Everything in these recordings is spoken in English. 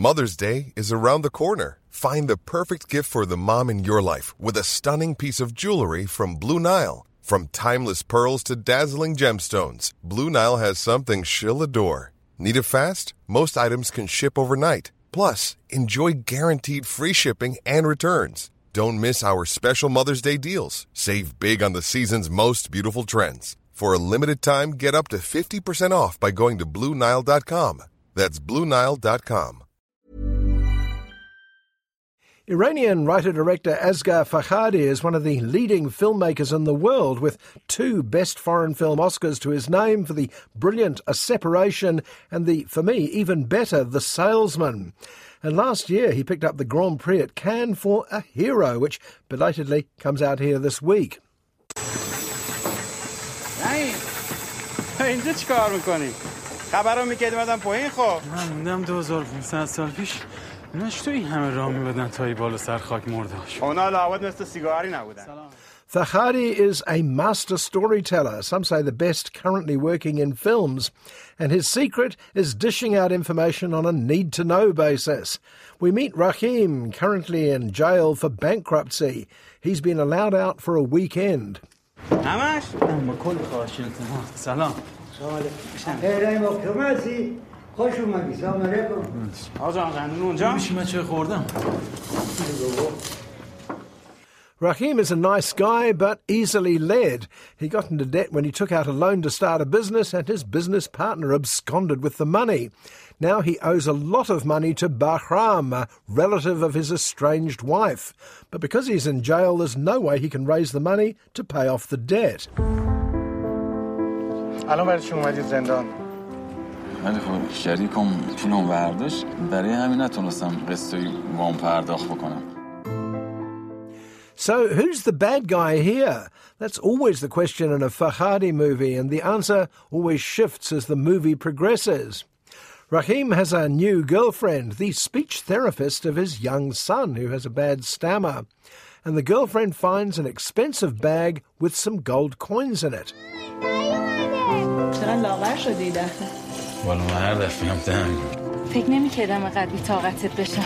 Mother's Day is around the corner. Find the perfect gift for the mom in your life with a stunning piece of jewelry from Blue Nile. From timeless pearls to dazzling gemstones, Blue Nile has something she'll adore. Need it fast? Most items can ship overnight. Plus, enjoy guaranteed free shipping and returns. Don't miss our special Mother's Day deals. Save big on the season's most beautiful trends. For a limited time, get up to 50% off by going to BlueNile.com. That's BlueNile.com. Iranian writer-director Asghar Farhadi is one of the leading filmmakers in the world, with 2 Best Foreign Film Oscars to his name for the brilliant A Separation and the, for me, even better, The Salesman. And last year he picked up the Grand Prix at Cannes for A Hero, which belatedly comes out here this week. اینجا چی کار میکنی؟ خبرو میکردی مدام پایین خب من موندم 2500 سال پیش ایناش تو این همه راه میبدن تا ای بالا سر خاک مرداش اونا لابد مثل سیگاری نبودن Farhadi is a master storyteller, some say the best currently working in films, and his secret is dishing out information on a need-to-know basis. We meet Rahim, currently in jail for bankruptcy. He's been allowed out for a weekend. همش؟ با کل خواهشتون سلام خوش اومدی سلام علیکم آقا جان قندون اونجا؟ میشه من چه خوردم؟ Rahim is a nice guy, but easily led. He got into debt when he took out a loan to start a business, and his business partner absconded with the money. Now he owes a lot of money to Bahram, a relative of his estranged wife. But because he's in jail, there's no way he can raise the money to pay off the debt. الان برای چی اومدید زندان؟ ولی خب شریکم پولم برداشت برای همین نتونستم قسطی وام پرداخت بکنم. So who's the bad guy here? That's always the question in a Farhadi movie, and the answer always shifts as the movie progresses. Rahim has a new girlfriend, the speech therapist of his young son, who has a bad stammer. And the girlfriend finds an expensive bag with some gold coins in it. والا من هر دفعه هم دهم فکر نمی‌کردم اینقدر بی‌طاقتت بشم.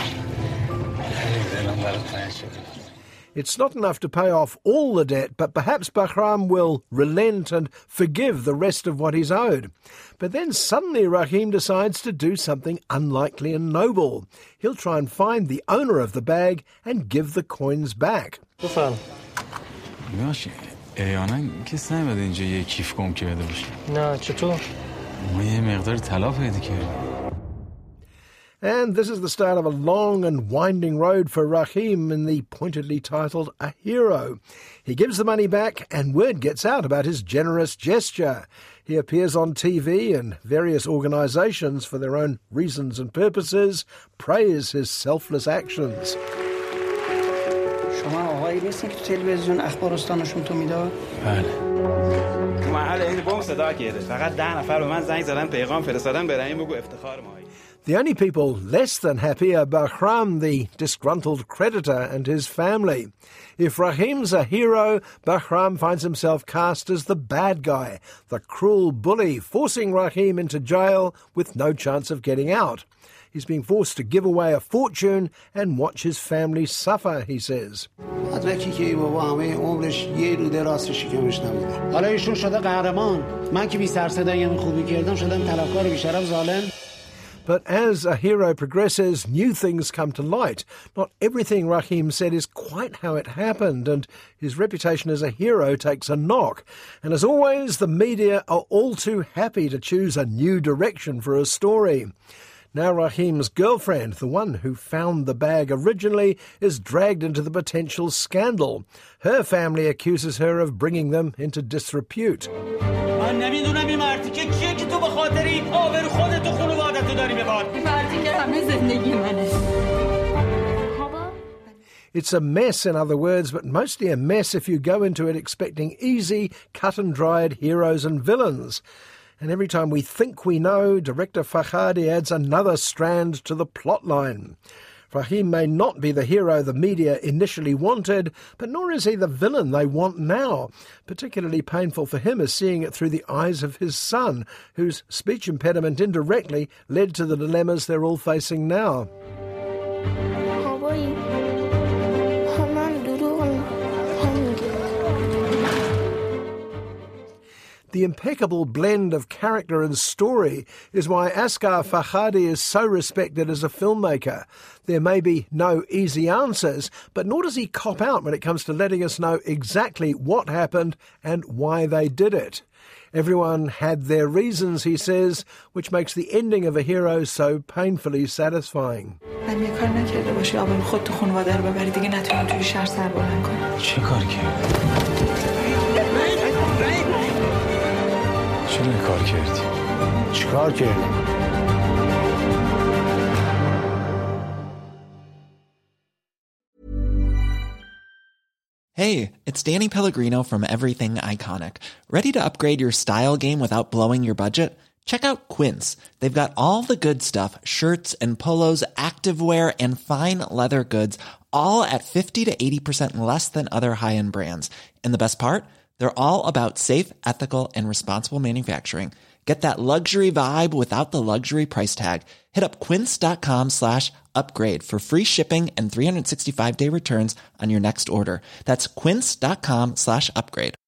It's not enough to pay off all the debt, but perhaps Bahram will relent and forgive the rest of what he's owed. But then suddenly Rahim decides to do something unlikely and noble. He'll try and find the owner of the bag and give the coins back. میاشه ایانا کس نمیاد اینجا یه کیف گم کرده باشه. نه چطور؟ ما یه مقدار طلا پیدا کردیم. And this is the start of a long and winding road for Rahim in the pointedly titled A Hero. He gives the money back and word gets out about his generous gesture. He appears on TV and various organisations for their own reasons and purposes praise his selfless actions. شما آقایی نیستین که تو تلویزیون اخبار استانشون تو میداد؟ بله. تو محل این بوم صدا کرده. فقط 10 نفر به من زنگ زدن پیغام فرستادن به رحیم بگو افتخار مایی. The only people less than happy are Bahram, the disgruntled creditor, and his family. If Rahim's a hero, Bahram finds himself cast as the bad guy, the cruel bully, forcing Rahim into jail with no chance of getting out. He's being forced to give away a fortune and watch his family suffer, he says. مدرکی که بابا همه عمرش یه روده راست شکمش نبوده. حالا ایشون شده قهرمان. من که بی سر صدای خوبی کردم شدم طلبکار بیشرف ظالم. But as A Hero progresses, new things come to light. Not everything Rahim said is quite how it happened, and his reputation as a hero takes a knock. And as always, the media are all too happy to choose a new direction for a story. Now Rahim's girlfriend, the one who found the bag originally, is dragged into the potential scandal. Her family accuses her of bringing them into disrepute. من نمیدونم این مرتی که کیه که تو به خاطر این آبرو خودت و خانواده‌تو داری میباد. این مرتی که همه زندگی منه. It's a mess, in other words, but mostly a mess if you go into it expecting easy, cut-and-dried heroes and villains. And every time we think we know, director Farhadi adds another strand to the plotline. Rahim may not be the hero the media initially wanted, but nor is he the villain they want now. Particularly painful for him is seeing it through the eyes of his son, whose speech impediment indirectly led to the dilemmas they're all facing now. The impeccable blend of character and story is why Asghar Farhadi is so respected as a filmmaker. There may be no easy answers, but nor does he cop out when it comes to letting us know exactly what happened and why they did it. Everyone had their reasons, he says, which makes the ending of A Hero so painfully satisfying. من یه کار نکرده باشی آبرو خود تو خانواده رو ببری دیگه نتونم توی شهر سر بلند کنم. چه کار کردی؟ چرا این کار کردی؟ چه کار کردی؟ Hey, it's Danny Pellegrino from Everything Iconic. Ready to upgrade your style game without blowing your budget? Check out Quince. They've got all the good stuff, shirts and polos, activewear, and fine leather goods, all at 50 to 80% less than other high-end brands. And the best part? They're all about safe, ethical, and responsible manufacturing. Get that luxury vibe without the luxury price tag. Hit up quince.com/upgrade for free shipping and 365-day returns on your next order. That's quince.com/upgrade.